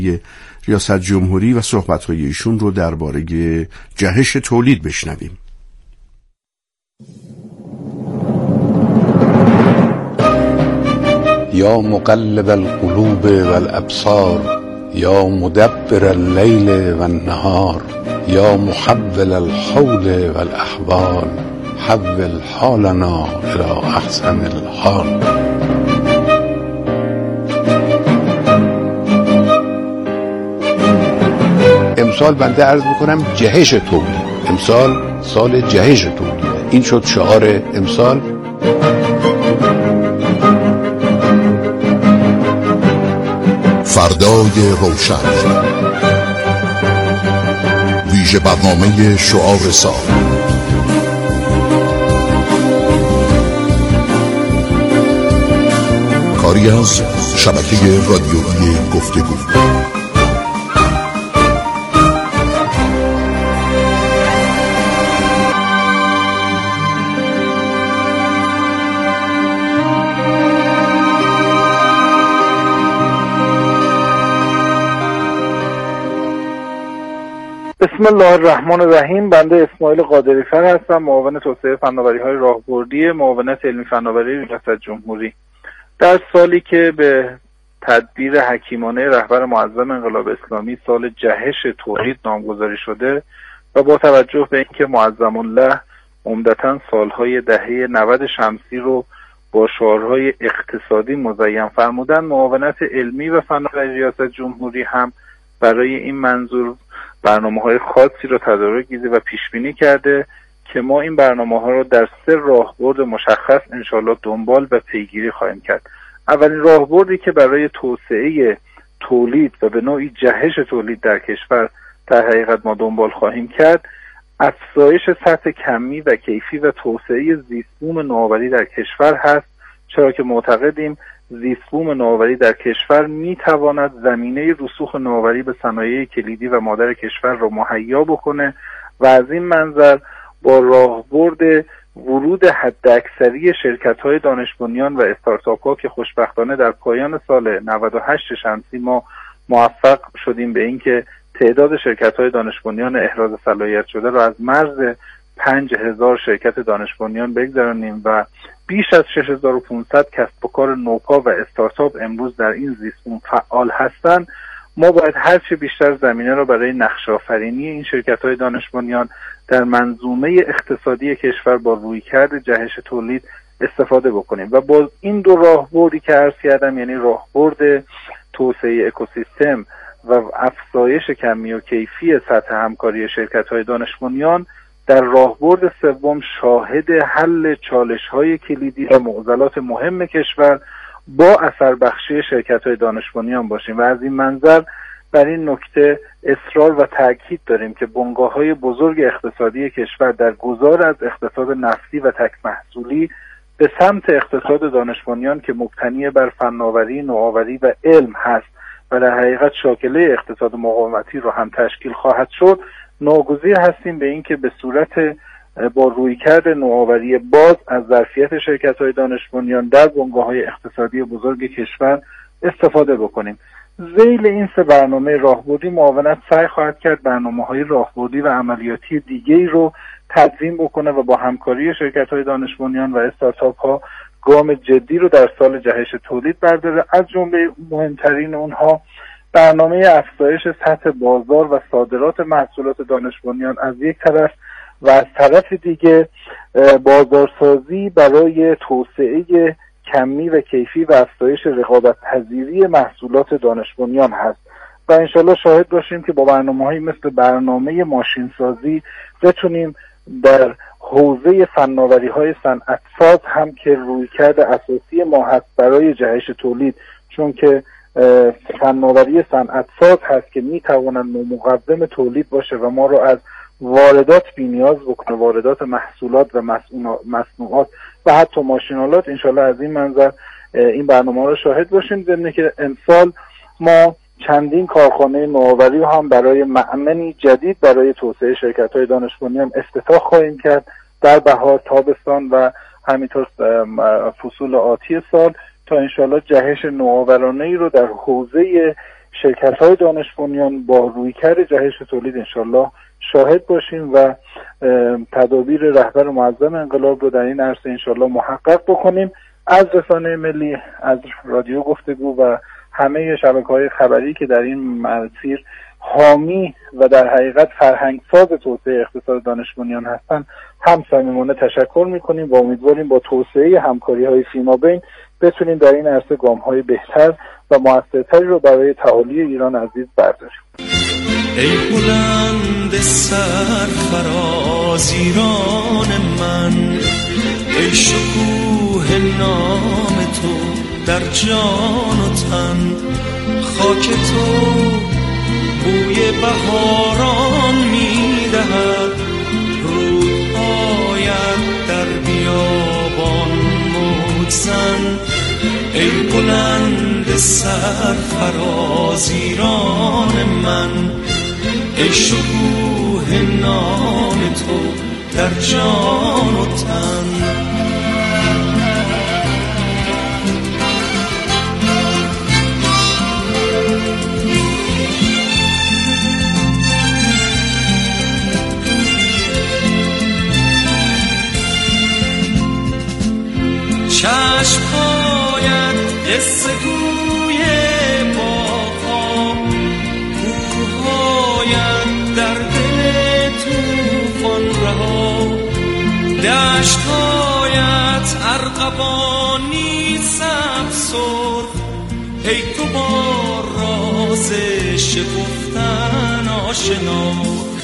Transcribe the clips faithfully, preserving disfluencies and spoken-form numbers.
ریاست جمهوری و صحبت‌های ایشون رو درباره جهش تولید بشنویم. یا مقلب القلوب والابصار یا مدبر اللیل والنهار یا محول الحول والاحوال حول حالنا الى احسن الحال. امسال بنده عرض میکنم جهش تولید، امسال سال جهش تولید، این شد شعار امسال. فردای روشن، ویژه برنامه شعار سال. کاری از شبکه رادیویی گفتگو. بسم الله الرحمن الرحیم. بنده اسماعیل قادری‌فر هستم، معاون توسعه فناوری‌های راهبردی معاونت علمی فناوری ریاست جمهوری. در سالی که به تدبیر حکیمانه رهبر معظم انقلاب اسلامی سال جهش تولید نامگذاری شده و با توجه به اینکه معظم الله عمدتاً سالهای دهه نود شمسی رو با شعارهای اقتصادی مزین فرمودن، معاونت علمی و فناوری ریاست جمهوری هم برای این منظور برنامه‌های خاصی رو تدارک دیده و پیش بینی کرده که ما این برنامه‌ها رو در سه راهبرد مشخص انشالله دنبال و پیگیری خواهیم کرد. اولین راهبردی که برای توسعه تولید و به نوعی جهش تولید در کشور در حقیقت ما دنبال خواهیم کرد، افزایش سطح کمی و کیفی و توسعه زیست‌بوم نوآوری در کشور هست، چرا که معتقدیم زیست‌بوم نوآوری در کشور میتواند زمینه رسوخ نوآوری به صنایع کلیدی و مادر کشور را مهیا بکنه و از این منظر با راهبرد ورود حداکثری شرکت‌های دانش بنیان و استارتاپ‌ها که خوشبختانه در پایان سال نود و هشت شمسی ما موفق شدیم به اینکه تعداد شرکت‌های دانش بنیان احراز صلاحیت شده را از مرز پنج هزار شرکت دانش بنیان بگذرانیم و بیش از شش هزار و پانصد کسب و کار نوپا و استارتاپ امروز در این زیستبوم فعال هستند. ما باید هرچه بیشتر زمینه را برای نقش‌آفرینی این شرکت‌های دانش بنیان در منظومه اقتصادی کشور با رویکرد جهش تولید استفاده بکنیم و با این دو راهبردی که عرض کردم، یعنی راهبرد توسعه اکوسیستم و افزایش کمی و کیفی سطح همکاری شرکت‌های دانش بنیان، در راهبرد سوم شاهد حل چالش‌های کلیدی و معضلات مهم کشور با اثر بخشی شرکت‌های دانش بنیان باشیم و از این منظر بر این نکته اصرار و تاکید داریم که بنگاه‌های بزرگ اقتصادی کشور در گذار از اقتصاد نفتی و تک محصولی به سمت اقتصاد دانش بنیان که مبتنی بر فناوری، نوآوری و علم هست و در حقیقت شاکله اقتصاد مقاومتی رو هم تشکیل خواهد شد، ناگزیر هستیم به این که به صورت با رویکرد نوآوری باز از ظرفیت شرکت‌های دانش بنیان در بنگاه‌های اقتصادی بزرگ کشور استفاده بکنیم. ذیل این سه برنامه راهبردی معاونت سعی خواهد کرد برنامه‌های راهبردی و عملیاتی دیگه‌ای رو تدوین بکنه و با همکاری شرکت‌های دانش بنیان و استارتاپ‌ها گام جدی رو در سال جهش تولید برداره. از جمله مهمترین اونها برنامه افزایش سطح بازار و صادرات محصولات دانش بنیان از یک طرف و از طرف دیگه بازارسازی برای توسعه کمی و کیفی و افزایش رقابت پذیری محصولات دانش بنیان هست و انشالله شاهد باشیم که با برنامه‌هایی مثل برنامه ماشینسازی بتونیم در حوزه فناوری‌های صنعت‌ساز هم که رویکرد اساسی ما هست برای جهش تولید، چون که فناوری صنعت‌ساز هست که میتواند مقدم تولید باشه و ما رو از واردات بی‌نیاز بکنه، واردات محصولات و مصنوعات و حتی ماشینالات. انشالله از این منظر این برنامه رو شاهد باشیم. ضمن که امسال ما چندین کارخانه نوآوری رو هم برای مأمنی جدید برای توسعه شرکت‌های دانش بنیان افتتاح خواهیم کرد در بهار، تابستان و همینطور فصول آتی سال تا انشالله جهش نوآورانه‌ای رو در حوزه شرکت‌های دانش بنیان با رویکرد جهش تولید انشالله شاهد باشیم و تدابیر رهبر معظم انقلاب رو در این عرصه انشالله محقق بکنیم. از رسانه ملی، از رادیو گفتگو و همه شبکه‌های خبری که در این مسیر حامی و در حقیقت فرهنگساز توسعه اقتصاد دانش بنیان هستند هم صمیمانه تشکر میکنیم و امیدواریم با توسعه همکاری‌های فیمابین بتونیم در این عرصه گام‌های بهتر و موثرتری رو برای تعالی ایران عزیز برداریم. ای بلند سرفراز ایران من، ای شکوه نام تو در جان و تن، خاک تو بوی بهاران می‌دهد، رودهایت در بیابان موج زن. ای بلند سرفراز ایران من، ای شکوه نام تو در جان و تن. چشم‌هایت قصه گوی باغ‌ها، کوه‌هایت در دل طوفان رها، دشت‌هایت ارغوانی سبز سرخ، ای تو با راز شکفتن آشنا.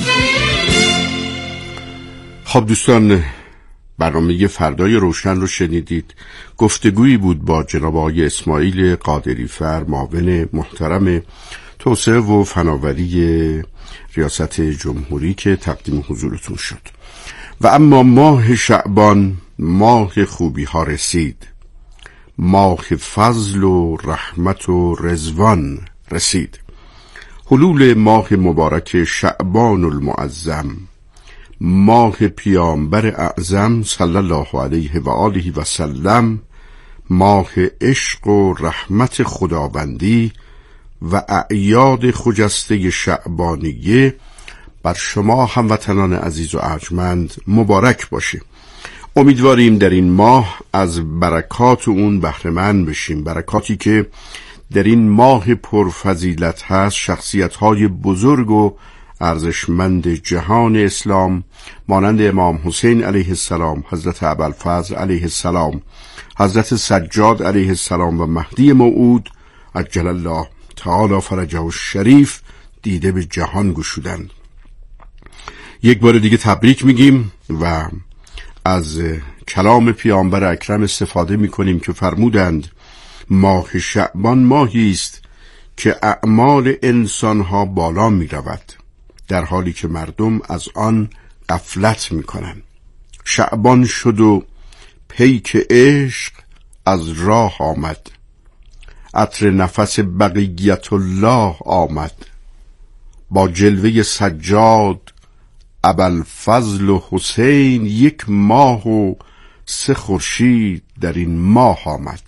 خب دوستان، برنامه فردای روشن رو شنیدید. گفتگویی بود با جناب آقای اسماعیل قادری‌فر، معاون محترم توسعه و فناوری ریاست جمهوری که تقدیم حضورتون شد. و اما ماه شعبان ماه خوبی ها رسید، ماه فضل و رحمت و رضوان رسید. حلول ماه مبارک شعبان المعظم، ماه پیامبر اعظم صلی الله علیه و آله و سلم، ماه عشق و رحمت خداوندی و اعیاد خجسته شعبانیه بر شما هموطنان عزیز و ارجمند مبارک باشه. امیدواریم در این ماه از برکات اون بهره مند بشیم، برکاتی که در این ماه پرفضیلت هست. شخصیت‌های بزرگ و ارزشمند جهان اسلام مانند امام حسین علیه السلام، حضرت ابوالفضل علیه السلام، حضرت سجاد علیه السلام و مهدی موعود عجل الله تعالی فرجه الشریف دیده به جهان گشودند. یک بار دیگه تبریک میگیم و از کلام پیامبر اکرم استفاده میکنیم که فرمودند ماه شعبان ماهی است که اعمال انسانها بالا میرود در حالی که مردم از آن غفلت میکنند. شعبان شد و پیک عشق از راه آمد، عطر نفس بقیت الله آمد، با جلوه سجاد ابوالفضل و حسین یک ماه و سه خورشید در این ماه آمد.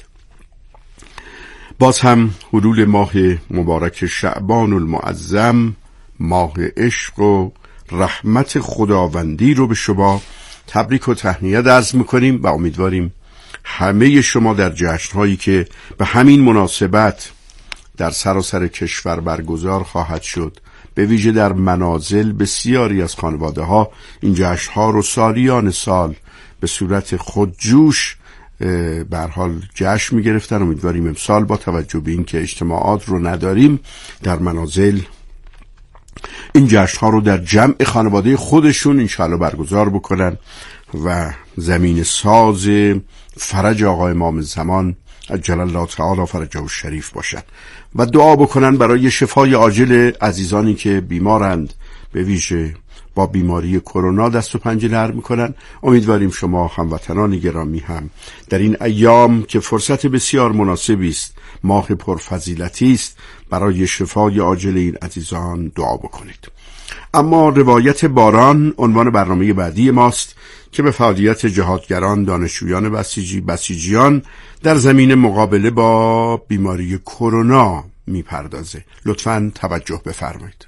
باز هم حلول ماه مبارک شعبان المعظم، ماه عشق و رحمت خداوندی رو به شما تبریک و تهنیت عرض میکنیم و امیدواریم همه شما در جشنهایی که به همین مناسبت در سراسر کشور برگزار خواهد شد، به ویژه در منازل بسیاری از خانواده ها این جشنها رو سالیان سال به صورت خودجوش به هر حال جشن می‌گرفتن. امیدواریم امسال با توجه به این که اجتماعات رو نداریم در منازل این جشنها رو در جمع خانواده خودشون انشاءالله برگزار بکنن و زمین ساز فرج آقا امام زمان عجل الله تعالی فرجه الشریف باشن و دعا بکنن برای شفای عاجل عزیزانی که بیمارند، به ویژه با بیماری کرونا دست و پنجه نرم میکنن. امیدواریم شما هموطنان گرامی هم در این ایام که فرصت بسیار مناسبی است، ماه پرفضیلتی است، برای شفای عاجل این عزیزان دعا بکنید. اما روایت باران عنوان برنامه بعدی ماست که به فعالیت جهادگران، دانشجویان بسیجی، بسیجیان در زمین مقابله با بیماری کرونا میپردازه. لطفاً توجه بفرمایید.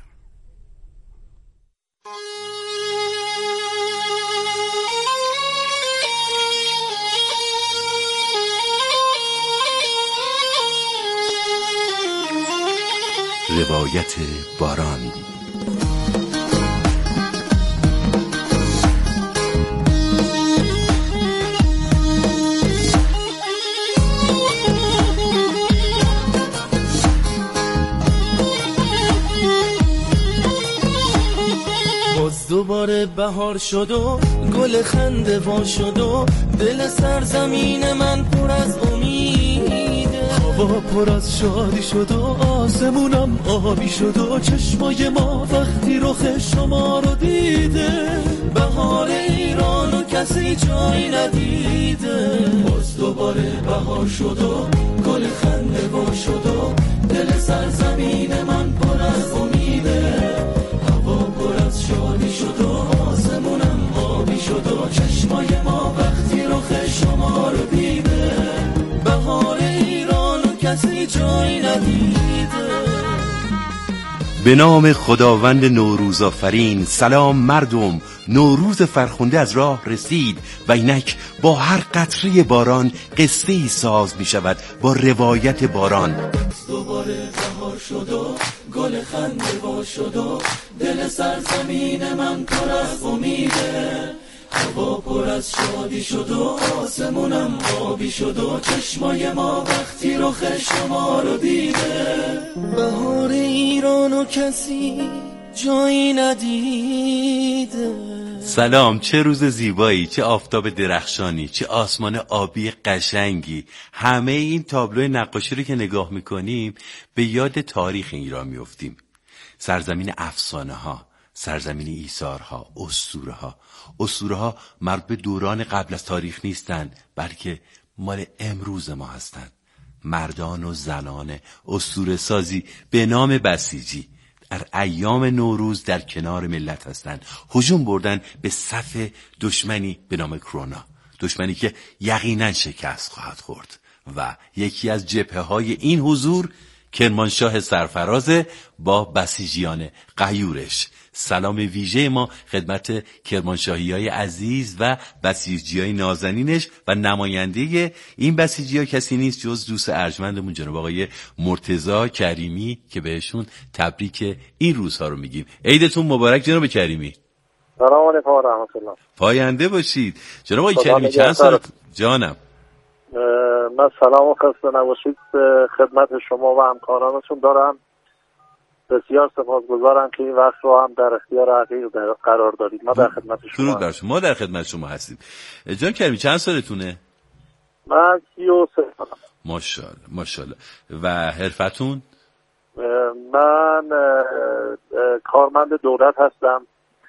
روایت باران. باز دوباره بهار شد و گل خنده وا شد و دل سرزمین من پر از امیده، هوا پر از شادی شد و آسمونم آبی شد و چشمای ما وقتی رخ شما رو دیده، بهار ایران و کسی جایی ندیده. باز دوباره بهار شد و گل خنده وا شد و دل سرزمین من پر از امیده، پر از شادی شد و آسمونم آبی شد و چشمای ما وقتی رخ شما رو دیده، بهار ایران و کسی جایی ندیده. به نام خداوند نوروز آفرین. سلام مردم، نوروز فرخنده از راه رسید و اینک با هر قطره باران قصه ای ساز می شود با روایت باران. دوباره بهار شد و گل خنده وا شد و دل سرزمین من پر از امیده، هوا پر از شادی شد و آسمونم آبی شد و چشمای ما وقتی رخ شما رو دیده، بهار ایران و کسی جایی ندیده. سلام، چه روز زیبایی، چه آفتاب درخشانی، چه آسمان آبی قشنگی. همه این تابلو نقاشی رو که نگاه میکنیم به یاد تاریخ ایران میافتیم. سرزمین افسانه ها، سرزمین ایثارها، اسطوره ها. اسطوره ها مربوط به دوران قبل از تاریخ نیستند، بلکه مال امروز ما هستند. مردان و زنان اسطوره سازی به نام بسیجی در ایام نوروز در کنار ملت هستند. هجوم بردن به صف دشمنی به نام کرونا، دشمنی که یقینا شکست خواهد خورد و یکی از جبهه‌های این حضور کرمانشاه سرفرازه با بسیجیان غیورش. سلام ویژه ما خدمت کرمانشاهی‌های عزیز و بسیجی‌های نازنینش و نماینده این بسیجی‌ها کسی نیست جز دوست ارجمندمون جناب آقای مرتضی کریمی که بهشون تبریک این روزها رو میگیم. عیدتون مبارک جناب کریمی. سلام علیکم و رحمت الله. پاینده باشید. جناب آقای کریمی چند سالت جانم؟ من سلام و خسته نباشید خدمت شما و همکارانتون دارم. بسیار سپاسگزارم که این وقت رو هم در اختیار حقیق قرار دارید. ما در خدمت شما هستیم. ما در خدمت شما هستیم. جان کریمی چند سالتونه؟ من سی و سه سالم. ماشاءالله ماشاءالله. و حرفتون؟ من کارمند دولت هستم.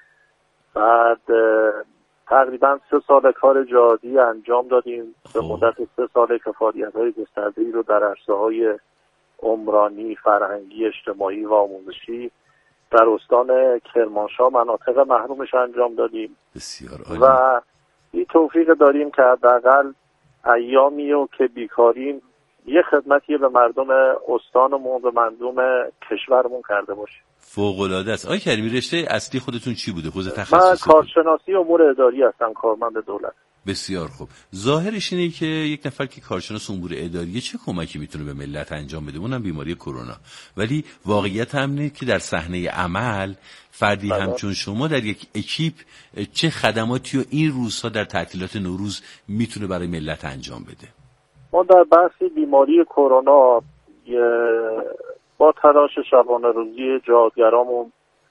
بعد تقریبا سه سال کار جهادی انجام دادیم. به مدت سه سال که فعالیت‌های گسترده‌ای رو در عرصه‌های عمرانی، فرهنگی، اجتماعی و آموزشی در استان کرمانشاه مناطق محرومش انجام دادیم. بسیار عالی. و این توفیق داریم که حداقل ایامی رو که بیکاریم یه خدمتی به مردم استانمون، به مردم کشورمون کرده باشیم. فوق‌العاده است. آقای کریمی رشته اصلی خودتون چی بوده؟ حوزه تخصصی؟ من کارشناسی امور اداری هستم، کارمند دولت. بسیار خوب. ظاهرش اینه که یک نفر که کارشناس امور اداریه چه کمکی میتونه به ملت انجام بده، اونم بیماری کرونا. ولی واقعیت هم اینه که در صحنه عمل فردی بله. همچون شما در یک اکیپ چه خدماتی و این روزها در تعطیلات نوروز میتونه برای ملت انجام بده؟ ما در بحث بیماری کرونا با تلاش شبانه روزی جهادگرامون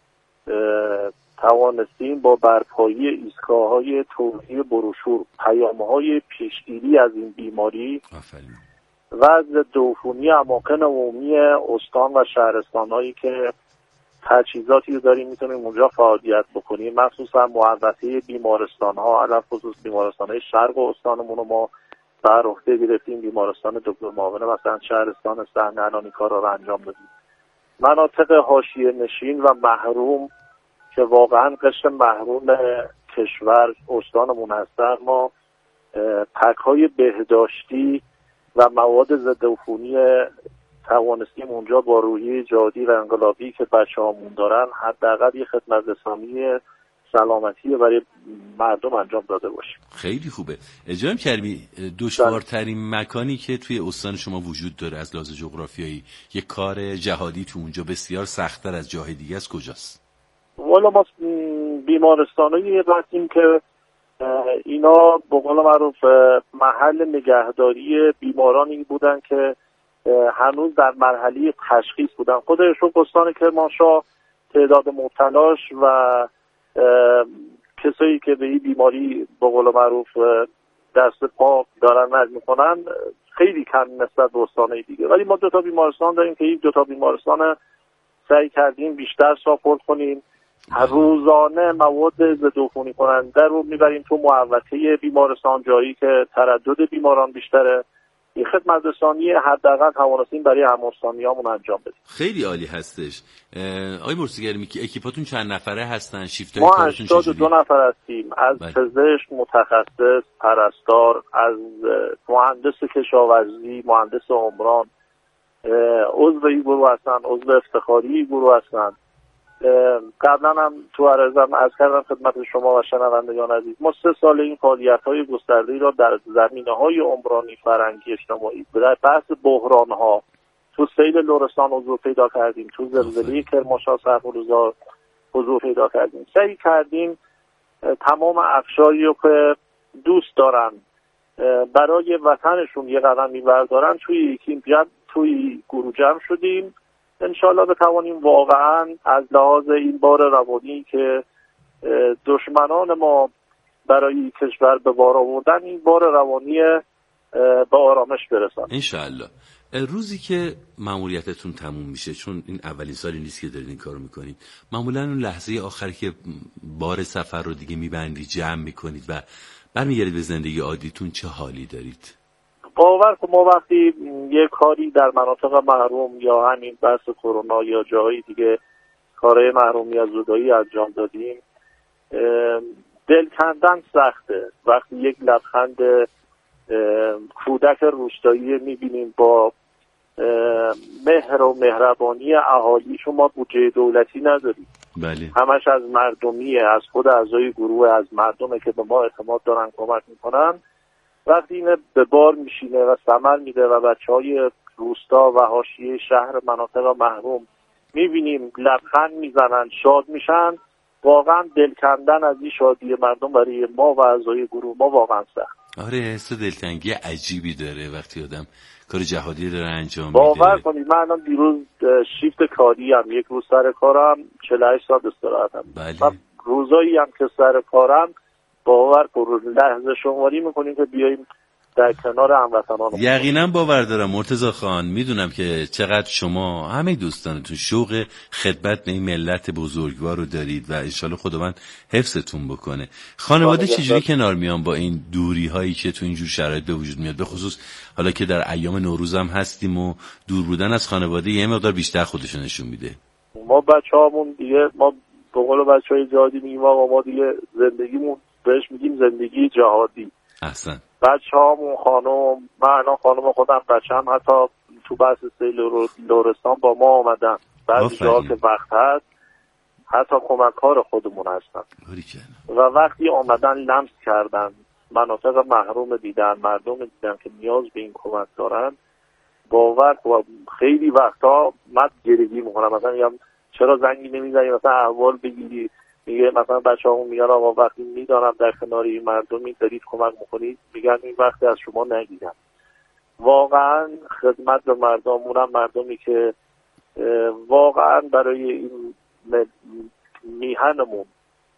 توانستیم با برپایی ایستگاه‌های توزیع بروشور پیام‌های پیشگیری از این بیماری و ضد عفونی اماکن عمومی استان و شهرستان‌هایی که تجهیزاتی رو داریم میتونیم اونجا فعالیت بکنیم، مخصوصا محوطه بیمارستان‌ها، علل خصوص بیمارستان‌های شرق استانمون رو ما بر عهده گرفتیم. بیمارستان دکتر معاون مثلا شهرستان سحن الان این کارا رو انجام دادیم. مناطق حاشیه نشین و محروم که واقعا قشر محروم کشور استانمون هستن، ما پک‌های بهداشتی و مواد ضد عفونی توانستیم اونجا با روحیه جهادی و انقلابی که بچه‌هامون دارن حداقل یه خدمت رسانی سلامتی برای مردم انجام داده باشیم. خیلی خوبه. جناب کریمی، دشوارترین مکانی که توی استان شما وجود داره از لحاظ جغرافیایی، یه کار جهادی تو اونجا بسیار سخت‌تر از جاهای دیگه است، کجاست؟ والا ما بیمارستانایی هستیم که اینا به قول معروف محل نگهداری بیمارانی بودن که هنوز در مرحله تشخیص بودن. خود استان کرمانشاه تعداد مبتلاش و کسایی که به این بیماری به قول معروف دست پا دارن رد میکنن خیلی کم نسبت به استانهای دیگه، ولی ما دو تا بیمارستان داریم که این دو تا بیمارستان سعی کردیم بیشتر ساپورت کنیم. هر روزانه مواد ضدعفونی کننده رو میبریم تو محوطه بیمارستان، جایی که تردد بیماران بیشتره. این خدمت رسانی حداقل توانستیم برای هم‌استانیامون انجام بدیم. خیلی عالی هستش. آقای مرسی‌گرامی که اکیپاتون چند نفره هستن؟ شیفت‌های ما کارتون چجوریه؟ هشتاد و دو نفر هستیم، از بله. پزشک، متخصص، پرستار، از مهندس کشاورزی، مهندس عمران، عضو این گروه هستن، عضو افتخاری گروه هستن. قبلا هم تو عرضم عرض کردم خدمت شما و شنوندگان عزیز، ما سه سال این فعالیت‌های گسترده‌ای را در زمینه‌های عمرانی، فرهنگی، اجتماعی در بحث بحران‌ها تو سیل لرستان حضور پیدا کردیم، تو زلزله کرمانشاه سرپرزار حضور پیدا کردیم. سعی کردیم تمام افشاری رو که دوست دارن برای وطنشون یه قدمی بردارن توی یکی جمع توی گروه جمع شدیم. انشالله بتوانیم واقعا از لحاظ این بار روانی که دشمنان ما برای کشور به بار آوردن، این بار روانی به آرامش برسن انشالله. روزی که ماموریتتون تموم میشه، چون این اولین سالی نیست که دارین این کارو میکنید، معمولا اون لحظه آخری که بار سفر رو دیگه میبندید، جمع میکنید و برمیگردید به زندگی عادیتون، چه حالی دارید؟ باور کن ما وقتی یه کاری در مناطق محروم یا همین بحث کرونا یا جاهای دیگه کارهای محرومی از زودایی انجام دادیم، دل کندن سخته. وقتی یک لبخند کودک روستایی میبینیم با مهر و مهربانی اهالی، شما بودجه دولتی نداریم، بله. همش از مردمیه، از خود اعضای گروه، از مردمه که به ما اعتماد دارن، کمک میکنن. وقتی اینه به بار میشینه و ثمر میده و بچهای روستا و حاشیه شهر مناطق محروم میبینیم لبخند میزنن، شاد میشن، واقعا دل کندن از این شادی مردم برای ما و اعضای گروه ما واقعا سخت. آره، حس دلتنگی عجیبی داره وقتی آدم کار جهادی داره انجام میده. باور کنید من الان دیروز شیفت کاری هم، یک روز سر کارم، چهل و هشت ساعت استراحتم. بله. روزایی هم که سر کارم باور کنید لحظه شماری میکنیم که بیاییم در کنار هموطنان. یقینا باور دارم مرتضی خان، میدونم که چقدر شما همه دوستانتون شوق خدمت به این ملت بزرگوار رو دارید و انشالله خداوند حفظتون بکنه. خانواده چجوری کنار میان با این دوری هایی که تو اینجور شرایط به وجود میاد، به خصوص حالا که در ایام نوروز هم هستیم و دور بودن از خانواده یه مقدار بیشتر خودشو نشون میده؟ ما بچه‌هامون دیگه، ما به قول بچهای جهادی میگیم آقا ما دیگه زندگیمون بهش میگیم زندگی جهادی. احسن. بچه‌هامون، خانم، من الان خانم خودم بچه‌م حتی تو بحث سیل لرستان با ما آمدن. بعضی جاها که وقت هست حتی کمک‌کار خودمون هستن و وقتی آمدن لمس کردن مناطق محروم دیدن، مردم دیدن که نیاز به این کمک دارن، باور و خیلی وقتا من گریگی میکنم. مثلا میگم چرا زنگی نمیزنی مثلا احوال بگیری، میگه مثلا بچه‌هامون میگن آقا وقتی میدانم در کنار این مردمی دارید کمک میکنید، میگن این وقتی از شما نگیرم. واقعا خدمت به مردممون، مردمی که واقعا برای این میهنمون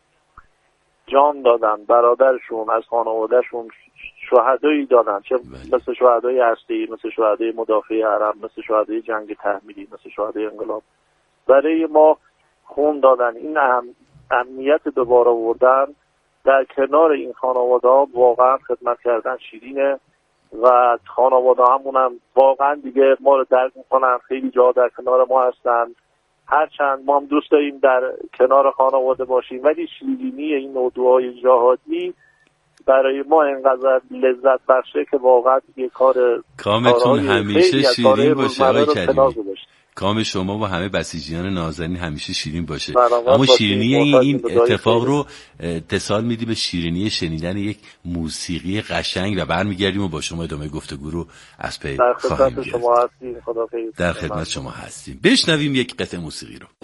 جان دادن، برادرشون از خانوادهشون شهدایی دادن، چه مثل شهدای هسته‌ای، مثل شهدای مدافع حرم، مثل شهدای جنگ تحمیلی، مثل شهدای انقلاب، برای ما خون دادن. این اهم امنیت دوباره آوردن در کنار این خانواده ها واقعا خدمت کردن شیرینه و خانواده همون هم واقعا دیگه ما رو درک میکنن، خیلی جا در کنار ما هستن. هرچند ما هم دوست داریم در کنار خانواده باشیم، ولی شیرینی این نوع دعای جهادی برای ما اینقدر لذت بخشه که واقعا یه کار کامتون همیشه شیرین باشه آقای کریمی. کام شما و همه بسیجیان نازنین همیشه شیرین باشه. اما شیرینی این, این اتفاق رو اتصال میدی به شیرینی شنیدن یک موسیقی قشنگ و برمیگردیم و با شما ادامه گفتگو رو از پی خواهیم گرفت. شما هستیم. خداحافظ. در خدمت شما هستیم. بشنویم یک قطعه موسیقی رو.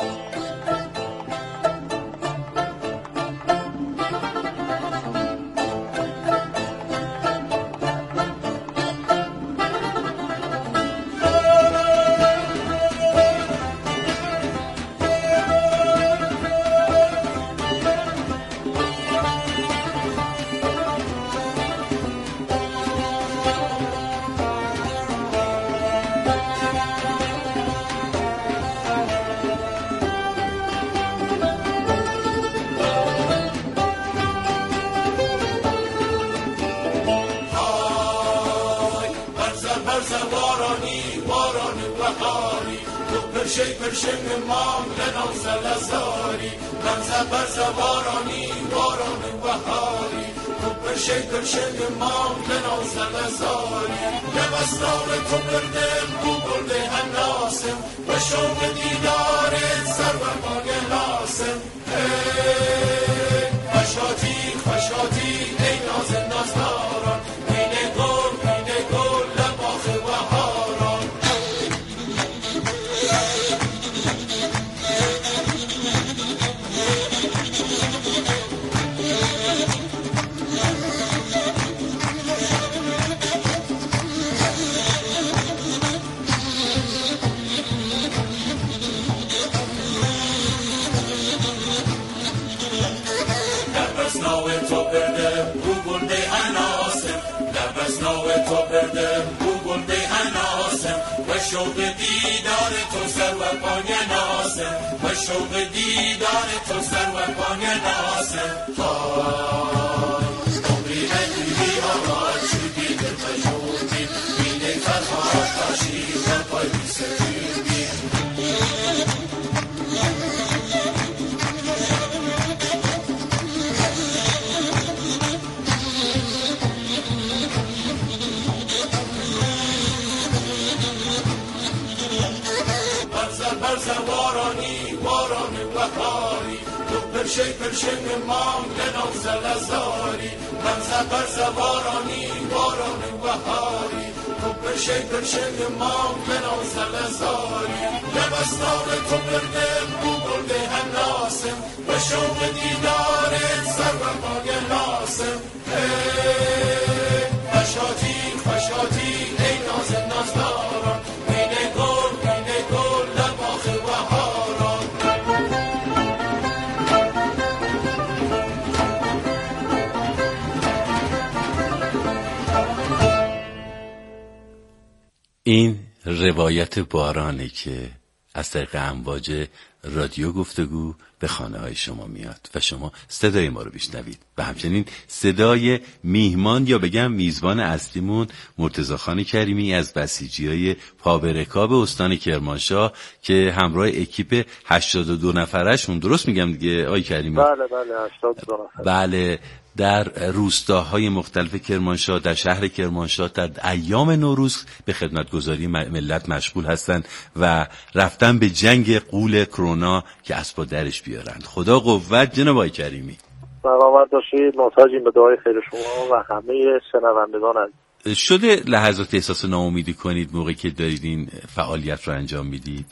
این روایت بارانه که از طریق امواج رادیو گفتگو به خانه های شما میاد و شما صدای ما رو بشنوید و همچنین صدای میهمان یا بگم میزبان اصلیمون مرتضی خان کریمی از بسیجیای پابرکاب استان کرمانشاه که همراه اکیپ هشتاد و دو نفرشون، درست میگم دیگه آقای کریمی؟ بله بله هشتاد و دو نفر. بله، در روستاهای مختلف کرمانشاه، در شهر کرمانشاه در ایام نوروز به خدمتگزاری ملت مشغول هستند و رفتن به جنگ غول کرونا که اسبا درش بیارند. خدا قوت جناب آقای کریمی. سلامت باشید. محتاجیم به دعای خیر شما و همه شنوندگان عزیز. شده لحظات احساس ناامیدی کنید موقعی که دارید این فعالیت رو انجام میدید؟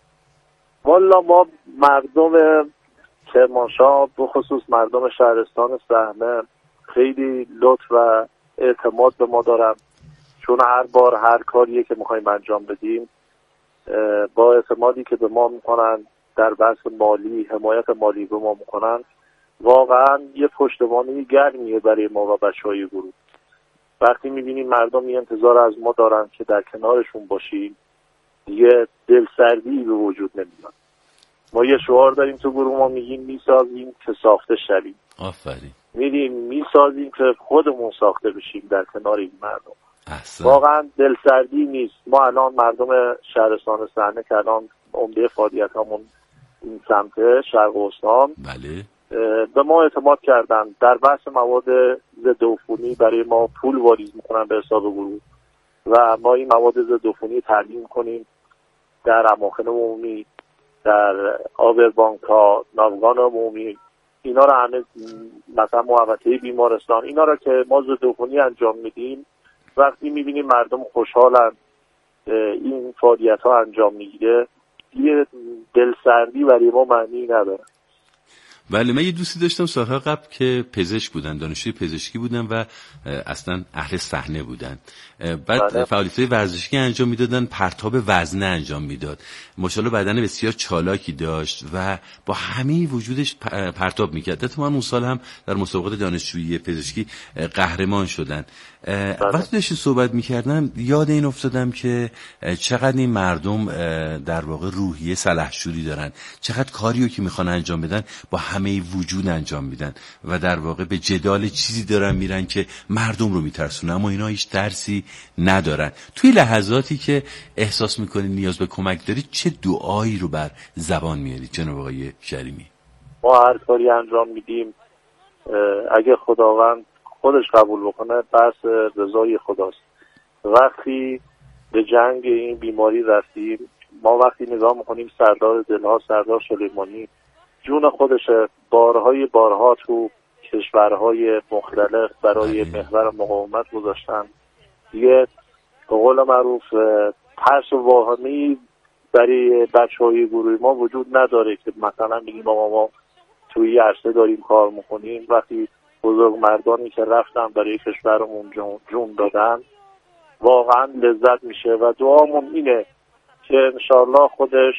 والا ما مردم کرمانشاه به خصوص مردم شهرستان سهمه خیلی لطف و اعتماد به ما دارن، چون هر بار هر کاریه که میخوایم انجام بدیم با اعتمادی که به ما میکنن در بحث مالی، حمایت مالی به ما میکنن، واقعا یه پشتوانه گرمیه برای ما و بچهای گروه. وقتی میبینیم مردم یه انتظار از ما دارن که در کنارشون باشیم، دیگه دلسردی به وجود نمیاد. ما یه شعار داریم تو گروه، ما میگیم میسازیم که ساخته شویم. آفرین. میریم میسازیم که خودمون ساخته بشیم در کنار این مردم. احسن. واقعا دلسردی نیست. ما الان مردم شهرستان سحنه که الان عمده فعالیت همون این سمت شرق استان، بله، به ما اعتماد کردن. در بحث مواد ضد عفونی برای ما پول واریز میکنن به حساب گروه و ما این مواد ضد عفونی تامین کنیم در اماکن عمومی، در آبربانک ها، ناوگان عمومی، اینا رو همه مثلا محوطه بیمارستان، اینا رو که ما ضد عفونی انجام میدیم، وقتی میبینیم مردم خوشحالن این فعالیت ها انجام میگیره، یه دلسردی برای ما معنی نداره. بله، من یه دوستی داشتم سالها قبل که پزشک بودن، دانشجوی پزشکی بودن و اصلا اهل صحنه بودن. بعد فعالیت‌های ورزشی انجام میدادن، پرتاب وزنه انجام میداد. ماشاءالله بدن بسیار چالاکی داشت و با همه وجودش پرتاب میکرد. حتی من اون سال هم در مسابقات دانشجویی پزشکی قهرمان شدن. وقتی داشتیم صحبت میکردم یاد این افتادم که چقدر این مردم در واقع روحیه سلحشوری دارن، چقدر کاریو که میخوان انجام بدن با همه وجود انجام میدن و در واقع به جدال چیزی دارن میرن که مردم رو میترسونه، اما اینا هیچ ترسی ندارن. توی لحظاتی که احساس میکنید نیاز به کمک دارید چه دعایی رو بر زبان میارید جناب آقای کریمی؟ ما هر کاری انجام میدیم اگه خداوند خودش قبول بکنه بس رضای خداست. وقتی به جنگ این بیماری رفتیم، ما وقتی نگاه میکنیم سردار دلها سردار سلیمانی جون خودش بارهای بارها تو کشورهای مختلف برای محور مقاومت گذاشتن، دیگه به قول معروف ترس واهمی برای بچه های گروه ما وجود نداره که مثلا بگیم آقا ما توی عرصه داریم کار میکنیم. وقتی بزرگ مردانی که رفتن برای کشورمون جون, جون دادن واقعا لذت میشه و دعامون اینه که انشاءالله خودش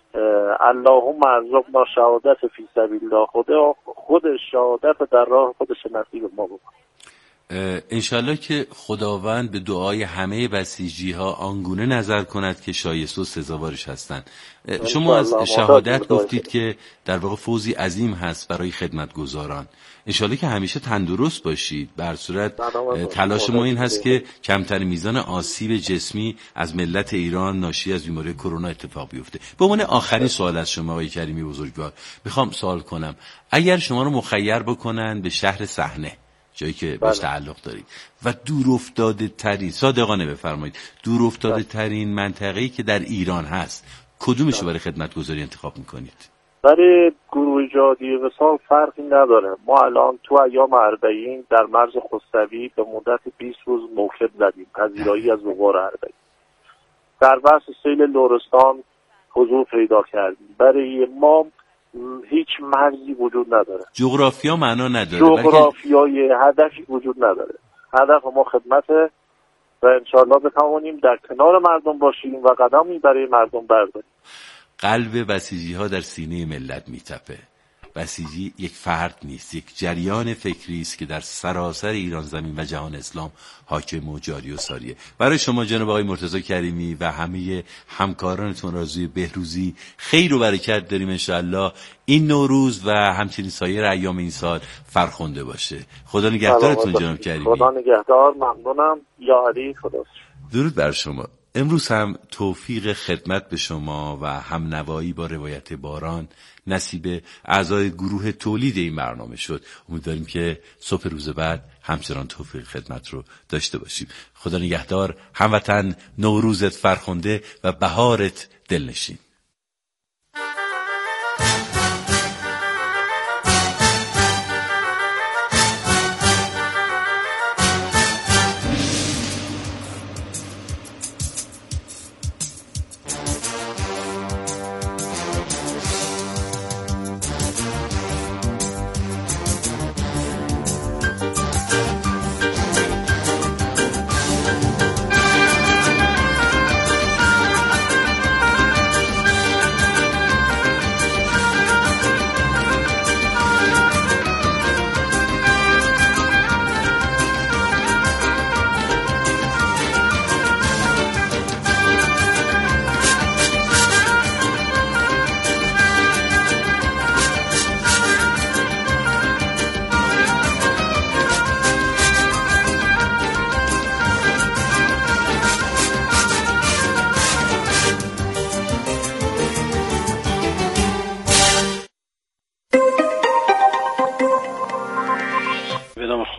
اللهم ارزقنا شهادت فی سبیل الله، خدا خودش شهادت در راه خودش نصیب ما بکنه. انشالله که خداوند به دعای همه بسیجی ها آنگونه نظر کند که شایسته و سزاوارش هستند. شما از شهادت گفتید که در واقع فوزی عظیم هست برای خدمتگزاران. انشالله که همیشه تندرست باشید. بر صورت تلاش ما این هست که کمتر میزان آسیب جسمی از ملت ایران ناشی از بیماری کرونا اتفاق بیفته. به عنوان آخرین سوال از شما آقای کریمی بزرگوار میخوام سوال کنم، اگر شما رو مخیر بکنن به شهر صحنه، جایی که بهش تعلق دارید، و دور افتاده ترین، صادقانه بفرمایید، دور افتاده ترین منطقه‌ای که در ایران هست، کدومشو برای خدمتگزاری انتخاب میکنید؟ برای گروه جهادی وصال فرقی نداره. ما الان تو ایام اربعین در مرز خسروی به مدت بیست روز موکب زدیم، پذیرایی از وقار اربعین. در بحث سیل لرستان حضور پیدا کردیم. برای ما هیچ مرزی وجود نداره، جغرافیا معنا نداره، جغرافیای بلکه... هدفی وجود نداره. هدف ما خدمته و انشاءالله بتوانیم در کنار مردم باشیم و قدمی برای مردم برداریم. قلب بسیجی ها در سینه ملت میتپه. بسیجی یک فرد نیست، یک جریان فکری است که در سراسر ایران زمین و جهان اسلام حاکم و جاری و ساریه. برای شما جناب آقای مرتضی کریمی و همه همکارانتون آرزوی بهروزی، خیر و برکت داریم. انشاءالله این نوروز و همچنین سایر ایام این سال فرخنده باشه. خدا نگهدارتون جناب کریمی. خدا نگهدار، ممنونم. یا علی، خدا. درود بر شما. امروز هم توفیق خدمت به شما و هم نوایی با روایت باران نصیب اعضای گروه تولید این برنامه شد. امیدواریم که صبح روز بعد همچنان توفیق خدمت رو داشته باشیم. خدا نگهدار. هموطن، نوروزت فرخنده و بهارت دلنشین.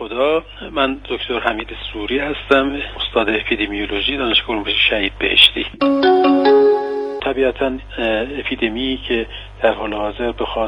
خدا. من دکتر حمید سوری هستم، استاد اپیدمیولوژی دانشگاه علوم شهید بهشتی. طبیعتاً اپیدمی که در حال حاضر به